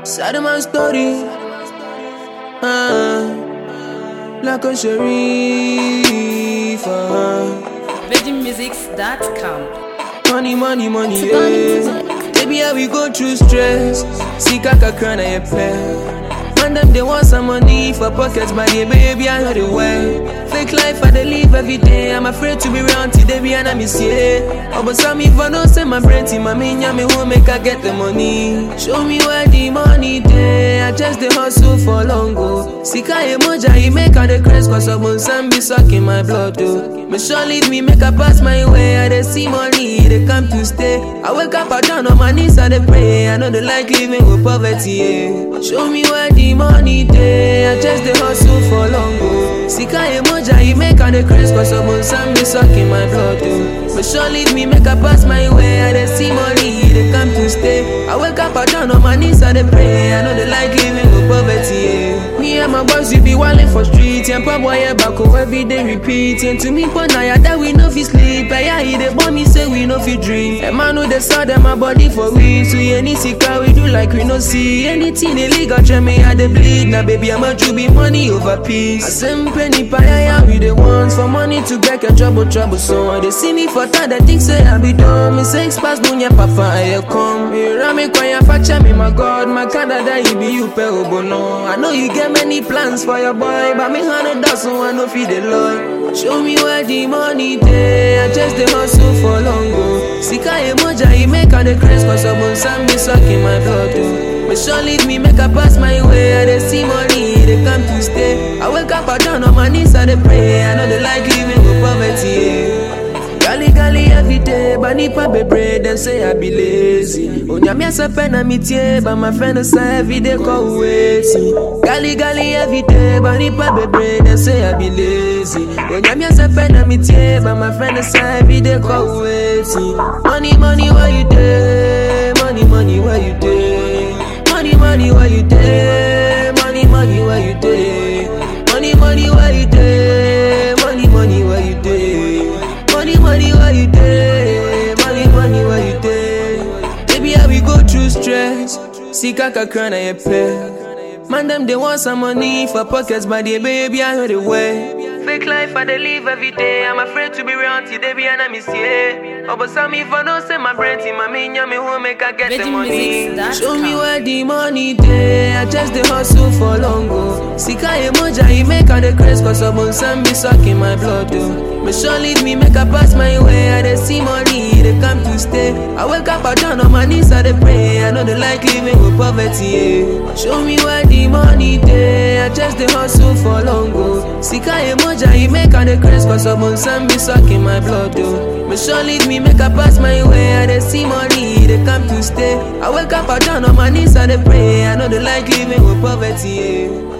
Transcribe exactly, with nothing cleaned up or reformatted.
Sad my story, uh, like a sheriff. Uh. Virgin Musics dot com. Money, money, money, yeah. Baby, how we go through stress. See, kaka cry na your pay. Man, them they want some money for pockets, but yeah, baby, I know the way. Fake life, I they live every day. I'm afraid to be around today, baby, and I miss you. Oh, but some if I don't send my brain to my minya, me won't make I get the money. Show me where the money day. I just the hustle for long go. Sika emoja, he make all the craze, cause some some be sucking my blood, though. Me sure leave me, make I pass my way. I they see money, they come to stay. I wake up, I down on my knees, I they pray. I know they like living with poverty, yeah. Show me where the money day. I just the hustle for long go. Sika emoja, he make all the craze, cause some some be sucking my blood, though. Me sure leave me, make I pass my way. I they see money, they come to stay. I wake up, I down on my knees, I they pray. I know they like living with poverty, yeah. Me and my boys, we be wildin' for streets. And pop boy, back home every day repeating. To me, but now yeah, that we no fit sleep. And yeah, he they born me say we no fit dream. And man, who they saw them my body for we. So any sika we do like we no see. Anything illegal, try me I they bleed. Now baby, I'm a be money over peace. I send penny pie, yeah, we the ones for money to get a trouble, trouble. So when they see me for time, they think say I be dumb. Me say pass dunya papa, I come. Me rame kwaya facha me my God, my Canada, he be you pe obono. I know you get many plans for your boy, but me hundred dozen one no feed the Lord. Show me where the money day. I just the hustle for long go. Sika emoja, he make all the craze, cause some some be sucking my blood, though. Me sure leave me, make I pass my way. I they see money, they come to stay. I wake up, I down on my knees, I they pray. I know they like living with poverty, yeah. Gali gali every day, but nipa be bread, them say I be lazy. Onya me asa pena mitie, but my friend say every day call waiting. Gali gali every day, but nipa be bread, them say I be lazy. Onya me asa pena mitie, but my friend say every day call waiting. Money money where you day, money money where you day, money money where you day, money money where you day, money money where you day, money money where you day. Money, money, where you day? Money, money, where you day? Baby, how we go through stress? See, kaka cry na your pay. Man, them they want some money for pockets, but they baby, I know the way. Fake life, I they live every day. I'm afraid to be around today, baby, and I miss you. Oh, but some if I don't send my brain to my minya, me won't make I get the money. Show me where the money day. I just the hustle for long go. Sika emoja, he make all the craze, cause some some be sucking my blood, though. Me sure leave me, make I pass my way. I they see money, they come to stay. I wake up, I down on my knees, I they pray. I know they like living with poverty, yeah. Show me where the money day. I just the hustle for long go. Sika emoja, he make all the craze, cause some some be sucking my blood, though. Me sure leave me, make I pass my way. I they see money, they come to stay. I wake up, I down on my knees, I they pray. I know they like living with poverty, yeah.